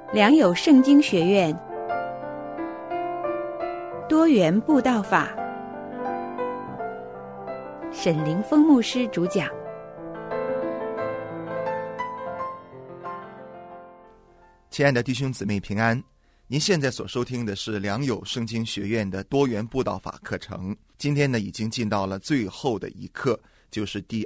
良友圣经学院多元布道法，沈凌峰牧师主讲。 亲爱的弟兄姊妹平安，您现在所收听的是良友圣经学院的多元布道法课程。今天呢，已经进到了最后的一课，就是第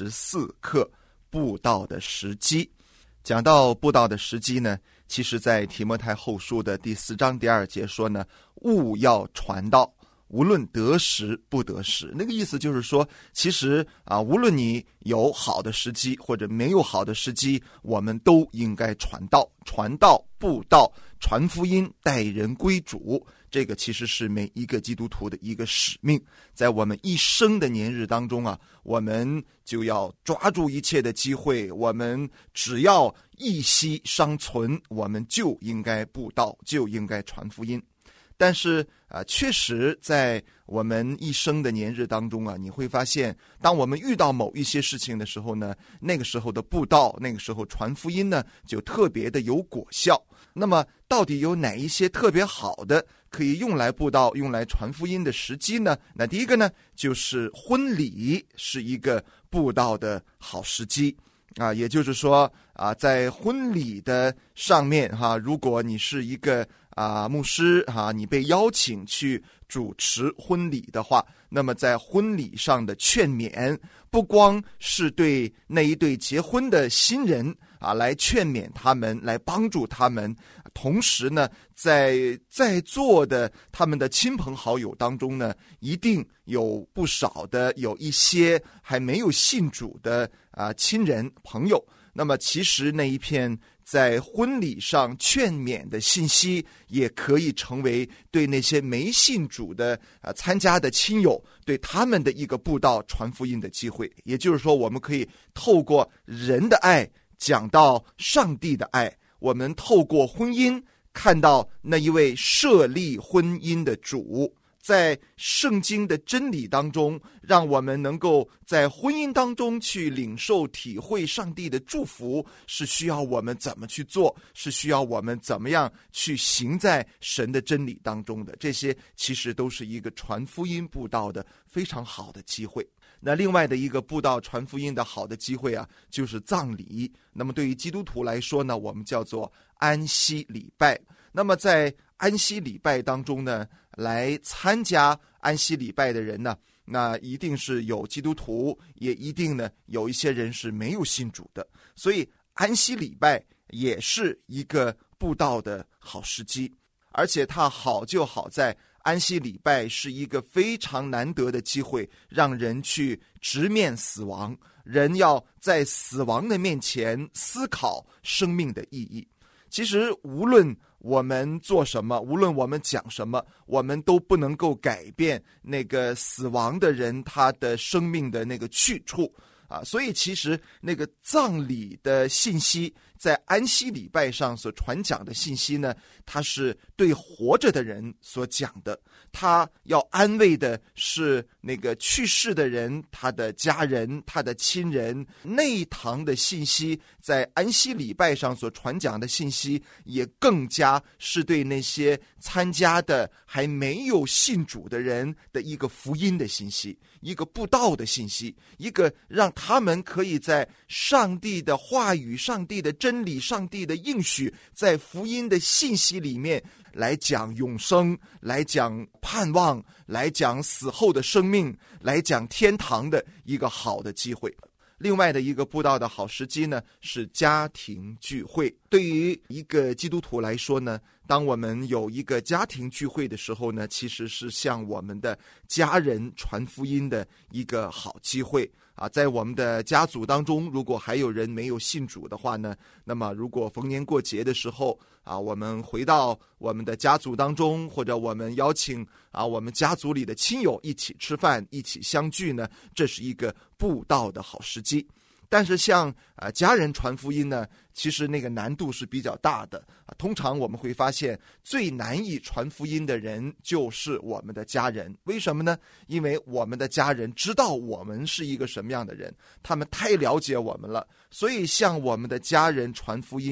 24课，布道的时机。讲到布道的时机呢，其实在提摩太后书的第4章第2节说呢，务要传道，无论得时不得时。那个意思就是说，其实无论你有好的时机或者没有好的时机，我们都应该传道、布道、传福音、带人归主。这个其实是每一个基督徒的一个使命。在我们一生的年日当中我们就要抓住一切的机会，我们只要一息尚存，我们就应该布道，就应该传福音。但是确实在我们一生的年日当中你会发现，当我们遇到某一些事情的时候呢，那个时候的布道，那个时候传福音呢，就特别的有果效。那么到底有哪一些特别好的可以用来布道、用来传福音的时机呢？那第一个呢，就是婚礼是一个布道的好时机也就是说在婚礼的上面如果你是一个牧师你被邀请去主持婚礼的话，那么在婚礼上的劝勉，不光是对那一对结婚的新人来劝勉他们，来帮助他们，同时呢，在座的他们的亲朋好友当中呢，一定有不少的有一些还没有信主的亲人朋友。那么其实那一片在婚礼上劝勉的信息，也可以成为对那些没信主的参加的亲友，对他们的一个布道传福音的机会。也就是说，我们可以透过人的爱讲到上帝的爱，我们透过婚姻看到那一位设立婚姻的主。在圣经的真理当中，让我们能够在婚姻当中去领受体会上帝的祝福，是需要我们怎么去做，是需要我们怎么样去行在神的真理当中的。这些其实都是一个传福音布道的非常好的机会。那另外的一个布道传福音的好的机会就是葬礼。那么对于基督徒来说呢，我们叫做安息礼拜。那么在安息礼拜当中呢，来参加安息礼拜的人呢，那一定是有基督徒，也一定呢有一些人是没有信主的。所以安息礼拜也是一个布道的好时机，而且它好就好在安息礼拜是一个非常难得的机会，让人去直面死亡，人要在死亡的面前思考生命的意义。其实无论我们做什么，无论我们讲什么，我们都不能够改变那个死亡的人他的生命的那个去处所以其实那个葬礼的信息，在安息礼拜上所传讲的信息呢，它是对活着的人所讲的，他要安慰的是那个去世的人，他的家人，他的亲人。那一堂的信息，在安息礼拜上所传讲的信息，也更加是对那些参加的还没有信主的人的一个福音的信息，一个布道的信息，一个让他们可以在上帝的话语、上帝的真理、上帝的应许，在福音的信息里面来讲永生，来讲盼望，来讲死后的生命，来讲天堂的一个好的机会。另外的一个布道的好时机呢，是家庭聚会。对于一个基督徒来说呢，当我们有一个家庭聚会的时候呢，其实是向我们的家人传福音的一个好机会在我们的家族当中，如果还有人没有信主的话呢，那么如果逢年过节的时候我们回到我们的家族当中，或者我们邀请我们家族里的亲友一起吃饭，一起相聚呢，这是一个布道的好时机。但是像家人传福音呢，其实那个难度是比较大的通常我们会发现最难以传福音的人就是我们的家人。为什么呢？因为我们的家人知道我们是一个什么样的人，他们太了解我们了，所以向我们的家人传福音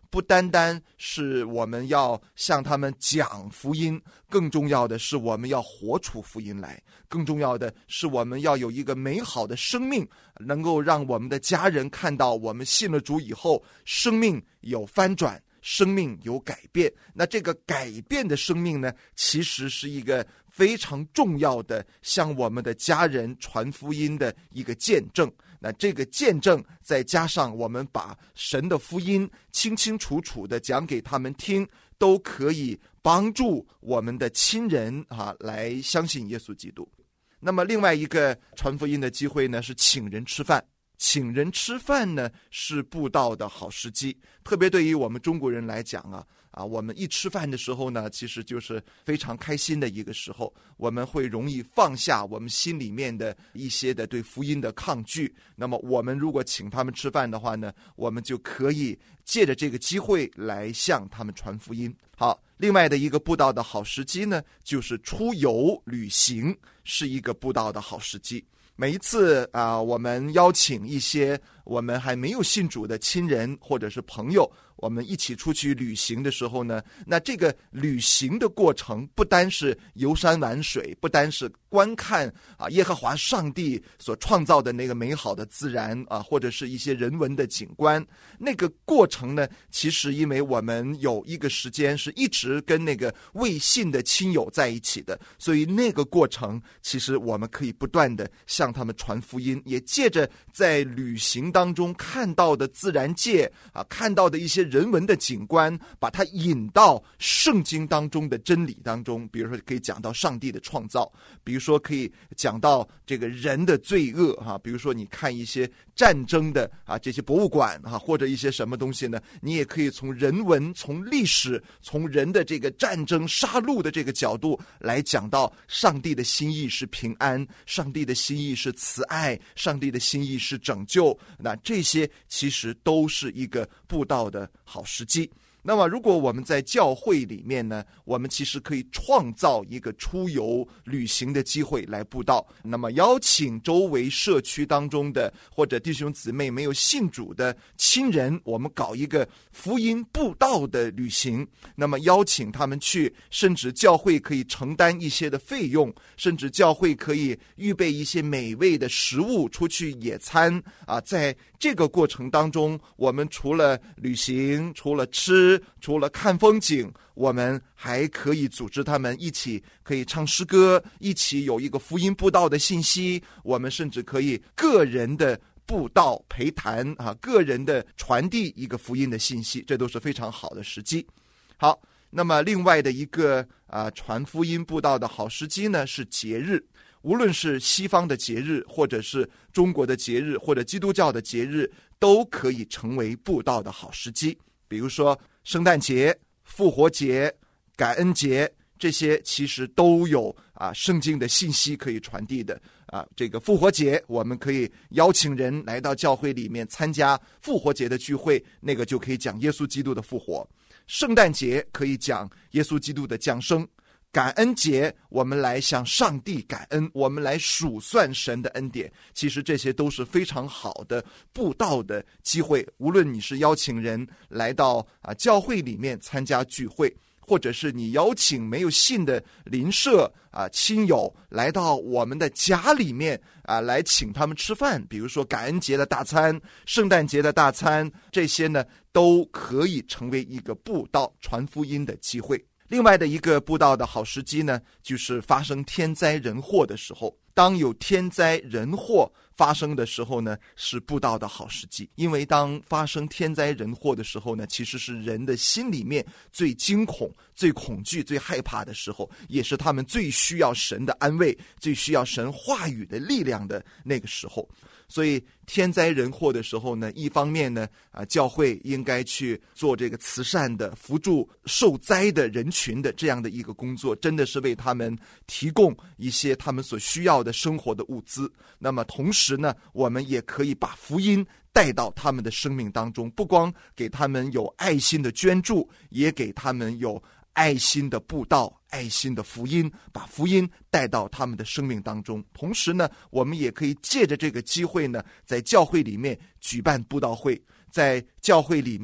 不单单是我们要向他们讲福音，更重要的是我们要活出福音来，更重要的是我们要有一个美好的生命，能够让我们的家人看到我们信了主以后，生命有翻转，生命有改变。那这个改变的生命呢，其实是一个非常重要的向我们的家人传福音的一个见证。那这个见证再加上我们把神的福音清清楚楚地讲给他们听，都可以帮助我们的亲人来相信耶稣基督。那么另外一个传福音的机会呢，是请人吃饭。请人吃饭呢，是布道的好时机，特别对于我们中国人来讲我们一吃饭的时候呢，其实就是非常开心的一个时候，我们会容易放下我们心里面的一些的对福音的抗拒。那么我们如果请他们吃饭的话呢，我们就可以借着这个机会来向他们传福音。好，另外的一个布道的好时机呢，就是出游旅行是一个布道的好时机。每一次我们邀请一些我们还没有信主的亲人或者是朋友，我们一起出去旅行的时候呢，那这个旅行的过程不单是游山玩水，不单是观看耶和华上帝所创造的那个美好的自然或者是一些人文的景观，那个过程呢，其实因为我们有一个时间是一直跟那个未信的亲友在一起的，所以那个过程其实我们可以不断的向他们传福音，也借着在旅行当中看到的自然界看到的一些人文的景观，把它引到圣经当中的真理当中。比如说可以讲到上帝的创造，比如说可以讲到这个人的罪恶比如说你看一些战争的这些博物馆或者一些什么东西呢，你也可以从人文、从历史、从人的这个战争杀戮的这个角度来讲到上帝的心意是平安，上帝的心意是慈爱，上帝的心意是拯救。那这些其实都是一个布道的好时机。那么如果我们在教会里面呢，我们其实可以创造一个出游旅行的机会来布道，那么邀请周围社区当中的或者弟兄姊妹没有信主的亲人，我们搞一个福音布道的旅行，那么邀请他们去，甚至教会可以承担一些的费用，甚至教会可以预备一些美味的食物出去野餐在这个过程当中，我们除了旅行，除了吃，除了看风景，我们还可以组织他们一起可以唱诗歌，一起有一个福音布道的信息，我们甚至可以个人的布道陪谈个人的传递一个福音的信息，这都是非常好的时机。好，那么另外的一个传福音布道的好时机呢，是节日。无论是西方的节日，或者是中国的节日，或者基督教的节日，都可以成为布道的好时机。比如说圣诞节、复活节、感恩节，这些其实都有圣经的信息可以传递的这个复活节，我们可以邀请人来到教会里面参加复活节的聚会，那个就可以讲耶稣基督的复活。圣诞节可以讲耶稣基督的降生。感恩节我们来向上帝感恩，我们来数算神的恩典，其实这些都是非常好的布道的机会。无论你是邀请人来到教会里面参加聚会，或者是你邀请没有信的邻舍亲友来到我们的家里面来请他们吃饭，比如说感恩节的大餐、圣诞节的大餐，这些呢都可以成为一个布道传福音的机会。另外的一个布道的好时机呢，就是发生天灾人祸的时候。当有天灾人祸发生的时候呢，是布道的好时机。因为当发生天灾人祸的时候呢，其实是人的心里面最惊恐、最恐惧、最害怕的时候，也是他们最需要神的安慰、最需要神话语的力量的那个时候。所以天灾人祸的时候呢，一方面呢教会应该去做这个慈善的扶助受灾的人群的这样的一个工作，真的是为他们提供一些他们所需要的生活的物资。那么同时呢，我们也可以把福音带到他们的生命当中，不光给他们有爱心的捐助，也给他们有爱心的布道、爱心的福音，把福音带到他们的生命当中。同时呢，我们也可以借着这个机会呢，在教会里面举办布道会，在教会里面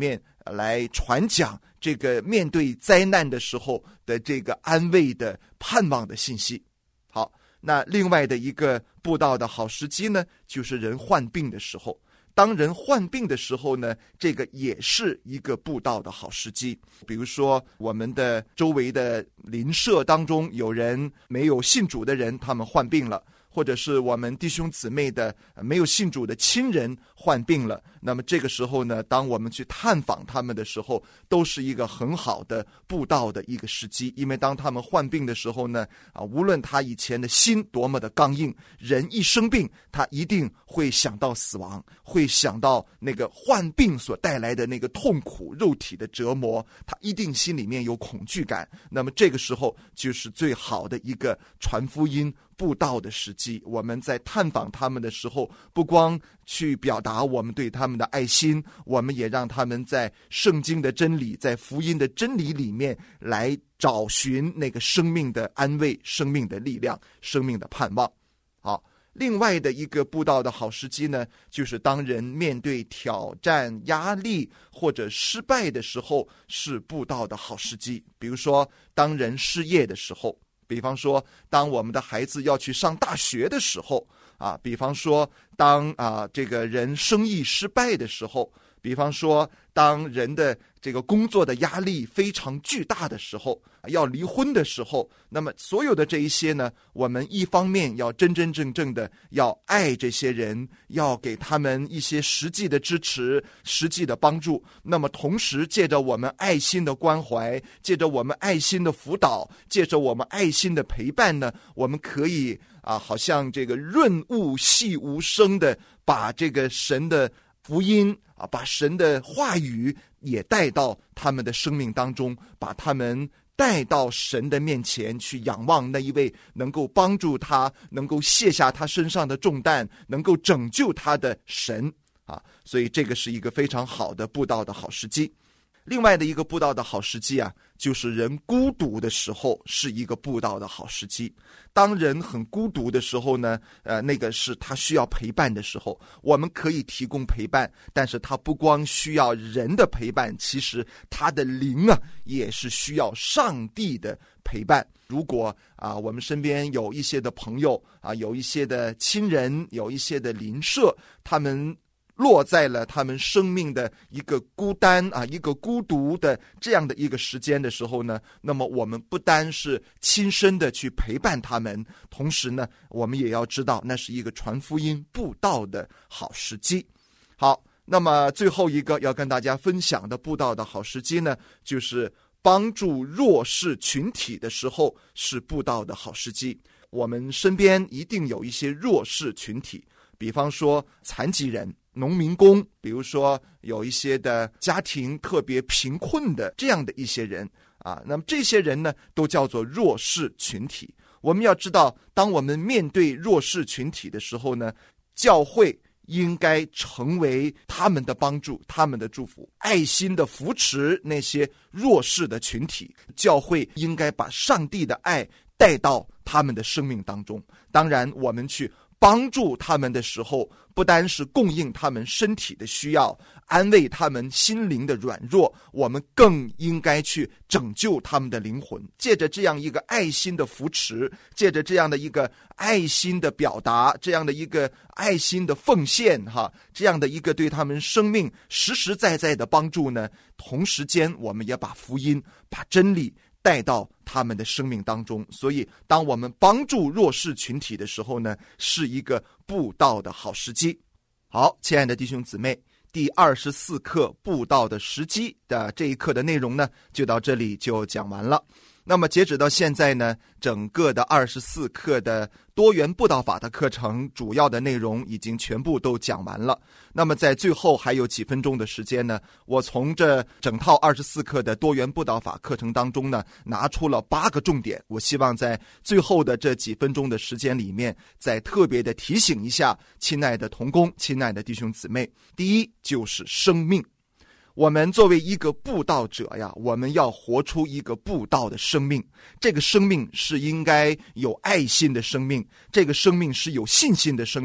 来传讲这个面对灾难的时候的这个安慰的盼望的信息。好，那另外的一个布道的好时机呢，就是人患病的时候。当人患病的时候呢，这个也是一个布道的好时机。比如说我们的周围的邻舍当中有人没有信主的人，他们患病了，或者是我们弟兄姊妹的没有信主的亲人患病了，那么这个时候呢，当我们去探访他们的时候，都是一个很好的布道的一个时机。因为当他们患病的时候呢，无论他以前的心多么的刚硬，人一生病，他一定会想到死亡，会想到那个患病所带来的那个痛苦，肉体的折磨，他一定心里面有恐惧感。那么这个时候就是最好的一个传福音布道的时机。我们在探访他们的时候，不光去表达我们对他们的爱心，我们也让他们在圣经的真理，在福音的真理里面来找寻那个生命的安慰、生命的力量、生命的盼望。好，另外的一个布道的好时机呢，就是当人面对挑战、压力或者失败的时候，是布道的好时机。比如说当人失业的时候，比方说当我们的孩子要去上大学的时候比方说当这个人生意失败的时候，比方说当人的这个工作的压力非常巨大的时候，要离婚的时候，那么所有的这一些呢，我们一方面要真真正正的要爱这些人，要给他们一些实际的支持、实际的帮助，那么同时借着我们爱心的关怀，借着我们爱心的辅导，借着我们爱心的陪伴呢，我们可以好像这个润物细无声的把这个神的福音把神的话语也带到他们的生命当中，把他们带到神的面前去仰望那一位能够帮助他，能够卸下他身上的重担，能够拯救他的神所以这个是一个非常好的布道的好时机。另外的一个布道的好时机就是人孤独的时候是一个布道的好时机。当人很孤独的时候呢，那个是他需要陪伴的时候，我们可以提供陪伴，但是他不光需要人的陪伴，其实他的灵也是需要上帝的陪伴。如果我们身边有一些的朋友有一些的亲人，有一些的邻舍，他们落在了他们生命的一个孤单一个孤独的这样的一个时间的时候呢，那么我们不单是亲身的去陪伴他们，同时呢，我们也要知道那是一个传福音布道的好时机。好，那么最后一个要跟大家分享的布道的好时机呢，就是帮助弱势群体的时候是布道的好时机。我们身边一定有一些弱势群体，比方说残疾人、农民工，比如说有一些的家庭特别贫困的这样的一些人那么这些人呢都叫做弱势群体。我们要知道，当我们面对弱势群体的时候呢，教会应该成为他们的帮助，他们的祝福，爱心的扶持那些弱势的群体。教会应该把上帝的爱带到他们的生命当中。当然我们去帮助他们的时候，不单是供应他们身体的需要，安慰他们心灵的软弱，我们更应该去拯救他们的灵魂。借着这样一个爱心的扶持，借着这样的一个爱心的表达，这样的一个爱心的奉献这样的一个对他们生命实实在在的帮助呢，同时间我们也把福音、把真理带到他们的生命当中。所以当我们帮助弱势群体的时候呢，是一个布道的好时机。好，亲爱的弟兄姊妹，第24课布道的时机的这一课的内容呢，就到这里就讲完了。那么截止到现在呢，整个的24课的多元布道法的课程主要的内容已经全部都讲完了。那么在最后还有几分钟的时间呢，我从这整套24课的多元布道法课程当中呢，拿出了8个重点。我希望在最后的这几分钟的时间里面，再特别的提醒一下亲爱的同工、亲爱的弟兄姊妹。第一就是生命。我们作为一个布道者我们要活出一个布道的生命。这个生命是应该有爱心的生命，这个生命是有信心的生命，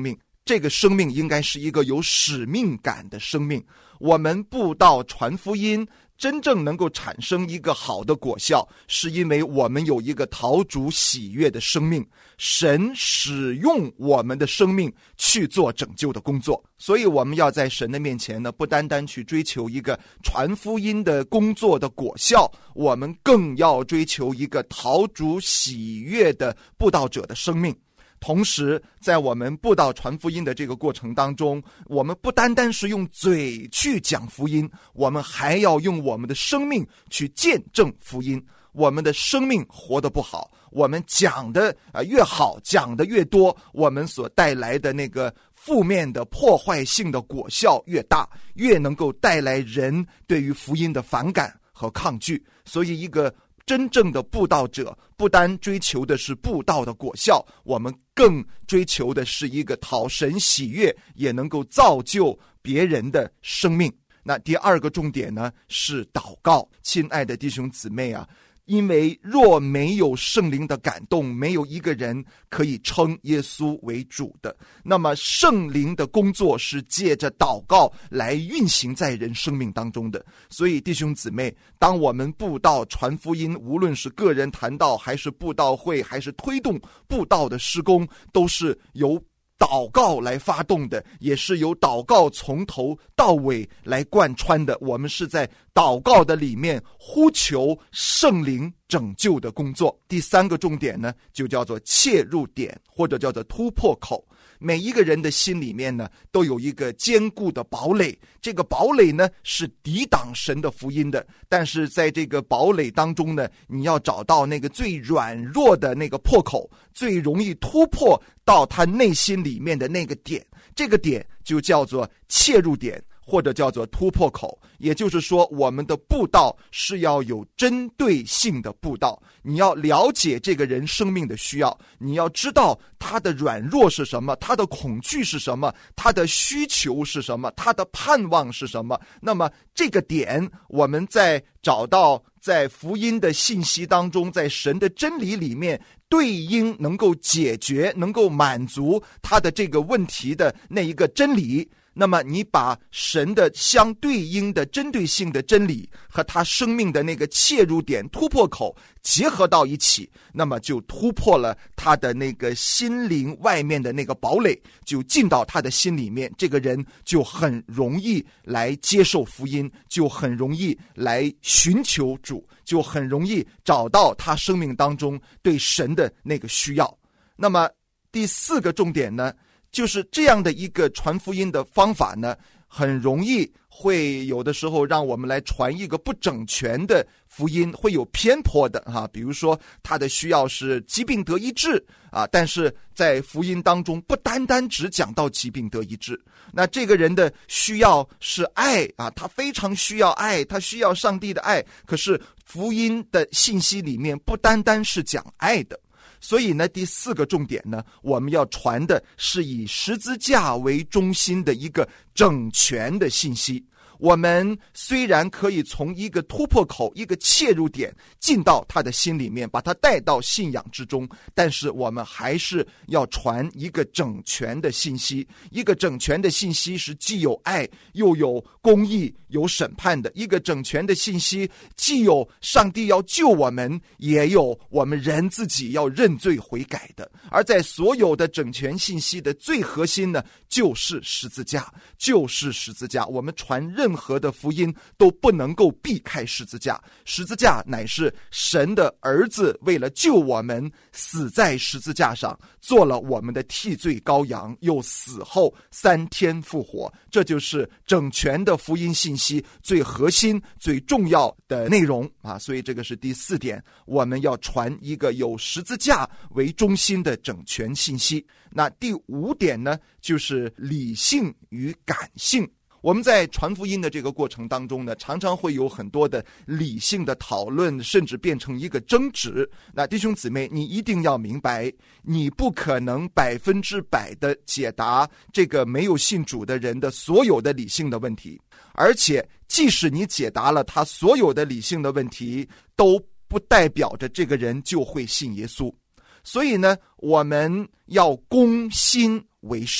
这个生命应该是一个有使命感的生命。我们布道传福音真正能够产生一个好的果效，是因为我们有一个讨主喜悦的生命，神使用我们的生命去做拯救的工作。所以我们要在神的面前呢，不单单去追求一个传福音的工作的果效，我们更要追求一个讨主喜悦的布道者的生命。同时在我们布道传福音的这个过程当中，我们不单单是用嘴去讲福音，我们还要用我们的生命去见证福音。我们的生命活得不好，我们讲的越好，讲的越多，我们所带来的那个负面的破坏性的果效越大，越能够带来人对于福音的反感和抗拒。所以一个真正的布道者不单追求的是布道的果效，我们更追求的是一个讨神喜悦，也能够造就别人的生命。那第二个重点呢，是祷告。亲爱的弟兄姊妹啊，因为若没有圣灵的感动，没有一个人可以称耶稣为主的。那么圣灵的工作是借着祷告来运行在人生命当中的。所以弟兄姊妹，当我们布道传福音，无论是个人谈道，还是布道会，还是推动布道的施工，都是由祷告来发动的，也是由祷告从头到尾来贯穿的。我们是在祷告的里面呼求圣灵拯救的工作。第三个重点呢，就叫做切入点，或者叫做突破口。每一个人的心里面呢，都有一个坚固的堡垒，这个堡垒呢是抵挡神的福音的。但是在这个堡垒当中呢，你要找到那个最软弱的那个破口，最容易突破到他内心里面的那个点，这个点就叫做切入点，或者叫做突破口。也就是说，我们的布道是要有针对性的布道，你要了解这个人生命的需要，你要知道他的软弱是什么，他的恐惧是什么，他的需求是什么，他的盼望是什么。那么这个点我们在找到在福音的信息当中，在神的真理里面对应能够解决，能够满足他的这个问题的那一个真理，那么你把神的相对应的针对性的真理和他生命的那个切入点突破口结合到一起，那么就突破了他的那个心灵外面的那个堡垒，就进到他的心里面，这个人就很容易来接受福音，就很容易来寻求主，就很容易找到他生命当中对神的那个需要。那么第四个重点呢，就是这样的一个传福音的方法呢，很容易会有的时候让我们来传一个不整全的福音，会有偏颇的比如说他的需要是疾病得医治但是在福音当中不单单只讲到疾病得医治，那这个人的需要是爱他非常需要爱，他需要上帝的爱，可是福音的信息里面不单单是讲爱的。所以呢，第四个重点呢，我们要传的是以十字架为中心的一个整全的信息。我们虽然可以从一个突破口，一个切入点进到他的心里面，把他带到信仰之中，但是我们还是要传一个整全的信息。一个整全的信息是既有爱又有公义有审判的，一个整全的信息既有上帝要救我们，也有我们人自己要认罪悔改的。而在所有的整全信息的最核心呢，就是十字架，就是十字架。我们传任何的福音都不能够避开十字架，十字架乃是神的儿子为了救我们死在十字架上，做了我们的替罪羔羊，又死后3天复活。这就是整全的福音信息最核心最重要的内容所以这个是第4点，我们要传一个有十字架为中心的整全信息。那第5点呢，就是理性与感性。我们在传福音的这个过程当中呢，常常会有很多的理性的讨论，甚至变成一个争执。那弟兄姊妹，你一定要明白，你不可能100%的解答这个没有信主的人的所有的理性的问题，而且即使你解答了他所有的理性的问题，都不代表着这个人就会信耶稣。所以呢，我们要攻心为上，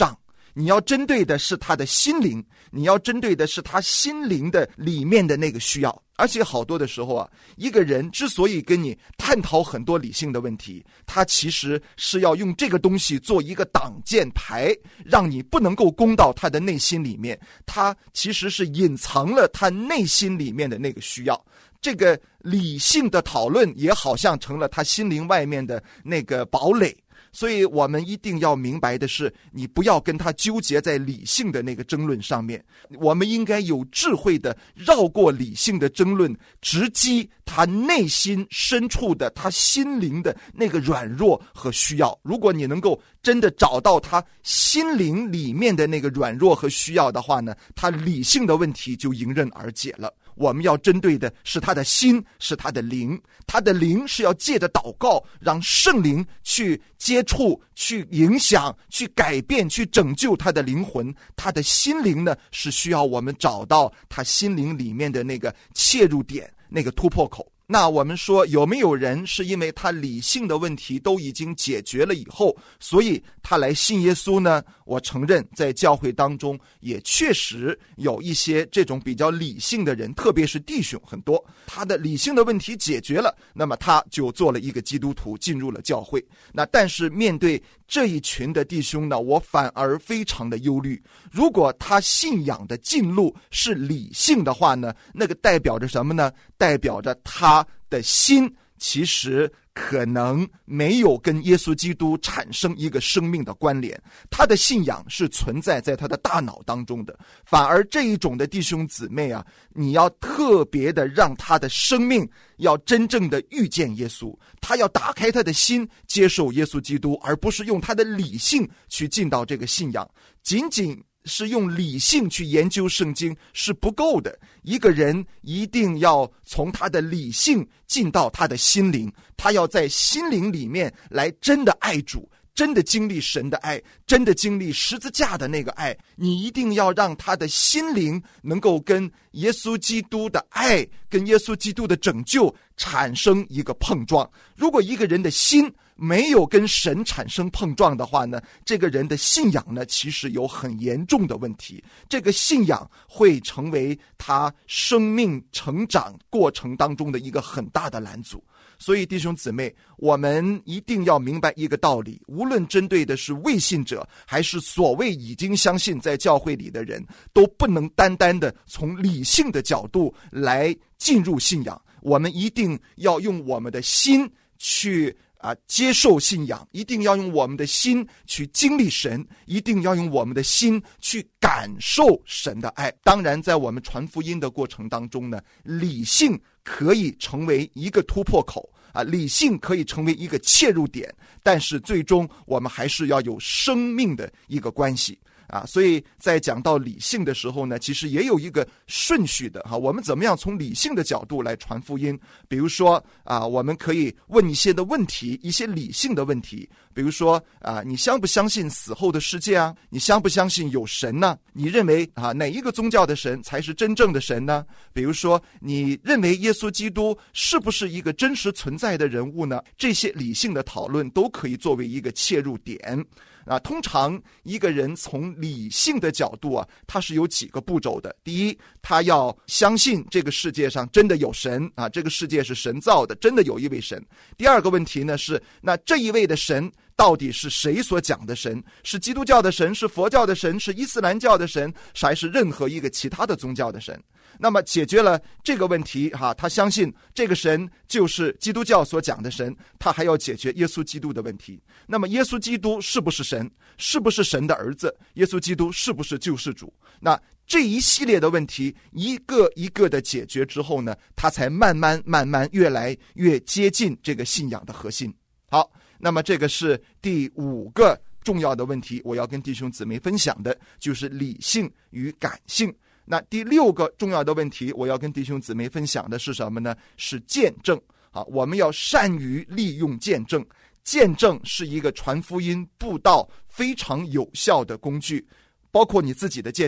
你要针对的是他的心灵，你要针对的是他心灵的里面的那个需要。而且好多的时候啊，一个人之所以跟你探讨很多理性的问题，他其实是要用这个东西做一个挡箭牌，让你不能够攻到他的内心里面。他其实是隐藏了他内心里面的那个需要。这个理性的讨论也好像成了他心灵外面的那个堡垒。所以我们一定要明白的是，你不要跟他纠结在理性的那个争论上面，我们应该有智慧的绕过理性的争论，直击他内心深处的他心灵的那个软弱和需要。如果你能够真的找到他心灵里面的那个软弱和需要的话呢，他理性的问题就迎刃而解了。我们要针对的是他的心，是他的灵。他的灵是要借着祷告，让圣灵去接触、去影响、去改变、去拯救他的灵魂。他的心灵呢，是需要我们找到他心灵里面的那个切入点，那个突破口。那我们说，有没有人是因为他理性的问题都已经解决了以后，所以他来信耶稣呢？我承认在教会当中也确实有一些这种比较理性的人，特别是弟兄很多，他的理性的问题解决了，那么他就做了一个基督徒，进入了教会。那但是面对这一群的弟兄呢，我反而非常的忧虑。如果他信仰的进路是理性的话呢，那个代表着什么呢？代表着他的心其实可能没有跟耶稣基督产生一个生命的关联，他的信仰是存在在他的大脑当中的。反而这一种的弟兄姊妹啊，你要特别的让他的生命要真正的遇见耶稣，他要打开他的心接受耶稣基督，而不是用他的理性去进到这个信仰。仅仅是用理性去研究圣经是不够的，一个人一定要从他的理性进到他的心灵，他要在心灵里面来真的爱主，真的经历神的爱，真的经历十字架的那个爱。你一定要让他的心灵能够跟耶稣基督的爱，跟耶稣基督的拯救产生一个碰撞。如果一个人的心没有跟神产生碰撞的话呢，这个人的信仰呢，其实有很严重的问题。这个信仰会成为他生命成长过程当中的一个很大的拦阻。所以弟兄姊妹，我们一定要明白一个道理，无论针对的是未信者，还是所谓已经相信在教会里的人，都不能单单的从理性的角度来进入信仰。我们一定要用我们的心去接受信仰，一定要用我们的心去经历神，一定要用我们的心去感受神的爱。当然在我们传福音的过程当中呢，理性可以成为一个突破口理性可以成为一个切入点，但是最终我们还是要有生命的一个关系所以在讲到理性的时候呢，其实也有一个顺序的我们怎么样从理性的角度来传福音。比如说我们可以问一些的问题，一些理性的问题，比如说你相不相信死后的世界啊？你相不相信有神呢？你认为哪一个宗教的神才是真正的神呢？比如说你认为耶稣基督是不是一个真实存在的人物呢？这些理性的讨论都可以作为一个切入点通常一个人从理性的角度他是有几个步骤的。第一，他要相信这个世界上真的有神这个世界是神造的，真的有一位神。第二个问题呢是，那这一位的神到底是谁所讲的神？是基督教的神，是佛教的神，是伊斯兰教的神，还是任何一个其他的宗教的神？那么解决了这个问题他相信这个神就是基督教所讲的神，他还要解决耶稣基督的问题。那么耶稣基督是不是神？是不是神的儿子？耶稣基督是不是救世主？那这一系列的问题一个一个的解决之后呢，他才慢慢越来越接近这个信仰的核心。好，那么这个是第5个重要的问题，我要跟弟兄姊妹分享的就是理性与感性。那第6个重要的问题，我要跟弟兄姊妹分享的是什么呢？是见证我们要善于利用见证。见证是一个传福音布道非常有效的工具，包括你自己的见证，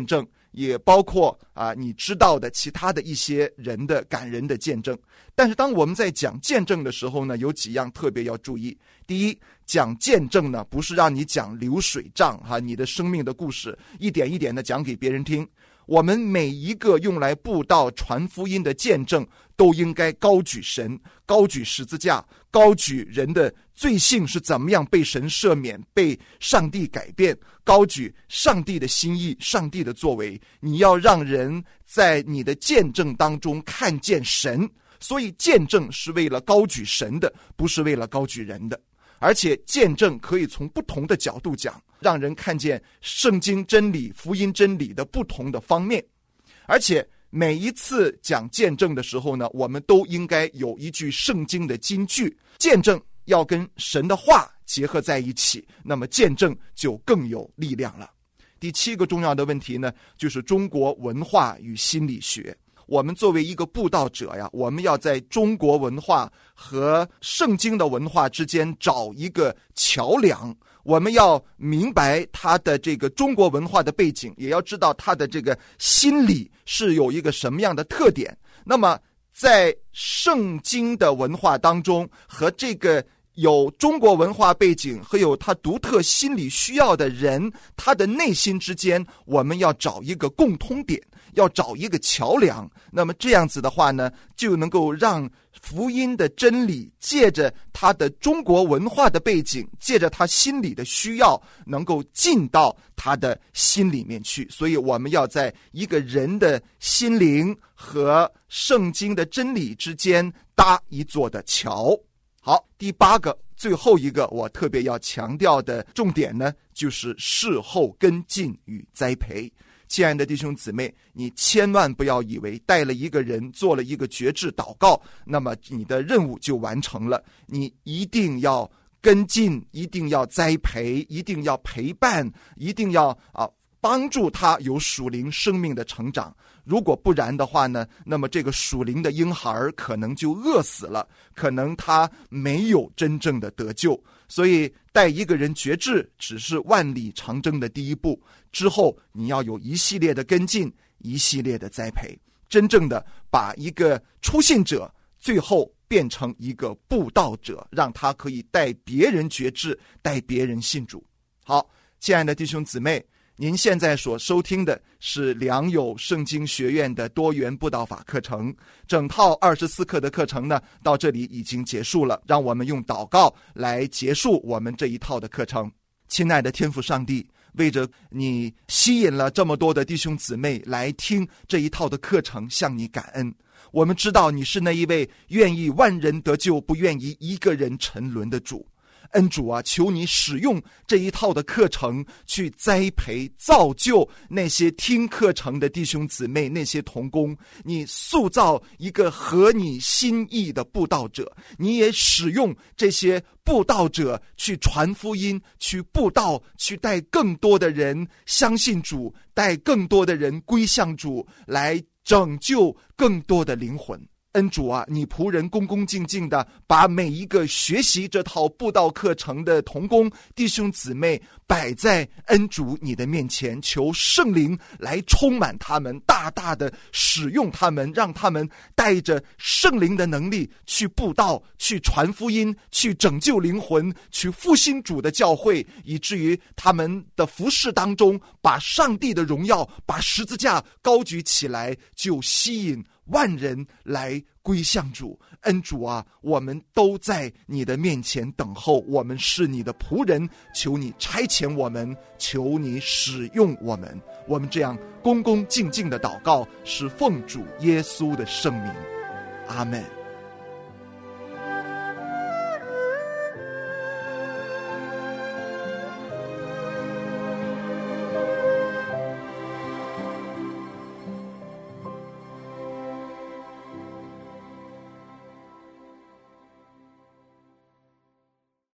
也包括你知道的其他的一些人的感人的见证。但是当我们在讲见证的时候呢，有几样特别要注意。第一，讲见证呢，不是让你讲流水账你的生命的故事一点一点的讲给别人听。我们每一个用来布道传福音的见证，都应该高举神，高举十字架，高举人的罪性是怎么样被神赦免，被上帝改变，高举上帝的心意，上帝的作为。你要让人在你的见证当中看见神，所以见证是为了高举神的，不是为了高举人的。而且见证可以从不同的角度讲，让人看见圣经真理、福音真理的不同的方面。而且每一次讲见证的时候呢，我们都应该有一句圣经的金句，见证要跟神的话结合在一起，那么见证就更有力量了。第7个重要的问题呢，就是中国文化与心理学。我们作为一个布道者呀，我们要在中国文化和圣经的文化之间找一个桥梁。我们要明白他的这个中国文化的背景，也要知道他的这个心理是有一个什么样的特点。那么在圣经的文化当中，和这个有中国文化背景和有他独特心理需要的人，他的内心之间，我们要找一个共通点，要找一个桥梁。那么这样子的话呢，就能够让福音的真理借着他的中国文化的背景，借着他心里的需要，能够进到他的心里面去。所以我们要在一个人的心灵和圣经的真理之间搭一座的桥。好，第8个最后一个我特别要强调的重点呢，就是事后跟进与栽培。亲爱的弟兄姊妹，你千万不要以为带了一个人做了一个决志祷告，那么你的任务就完成了。你一定要跟进，一定要栽培，一定要陪伴，一定要帮助他有属灵生命的成长。如果不然的话呢，那么这个属灵的婴孩可能就饿死了，可能他没有真正的得救。所以带一个人决志只是万里长征的第一步，之后你要有一系列的跟进，一系列的栽培，真正的把一个初信者最后变成一个布道者，让他可以带别人决志，带别人信主。好，亲爱的弟兄姊妹，您现在所收听的是良友圣经学院的多元布道法课程，整套24课的课程呢，到这里已经结束了。让我们用祷告来结束我们这一套的课程。亲爱的天父上帝，为着你吸引了这么多的弟兄姊妹来听这一套的课程，向你感恩。我们知道你是那一位愿意万人得救，不愿意一个人沉沦的主。恩主啊，求你使用这一套的课程去栽培造就那些听课程的弟兄姊妹，那些同工，你塑造一个合你心意的布道者。你也使用这些布道者去传福音，去布道，去带更多的人相信主，带更多的人归向主，来拯救更多的灵魂。恩主啊，你仆人恭恭敬敬的把每一个学习这套布道课程的同工弟兄姊妹摆在恩主你的面前，求圣灵来充满他们，大大的使用他们，让他们带着圣灵的能力去布道，去传福音，去拯救灵魂，去复兴主的教会，以至于他们的服事当中把上帝的荣耀，把十字架高举起来，就吸引万人来归向主。恩主啊，我们都在你的面前等候，我们是你的仆人，求你差遣我们，求你使用我们。我们这样恭恭敬敬的祷告，是奉主耶稣的圣名，阿们。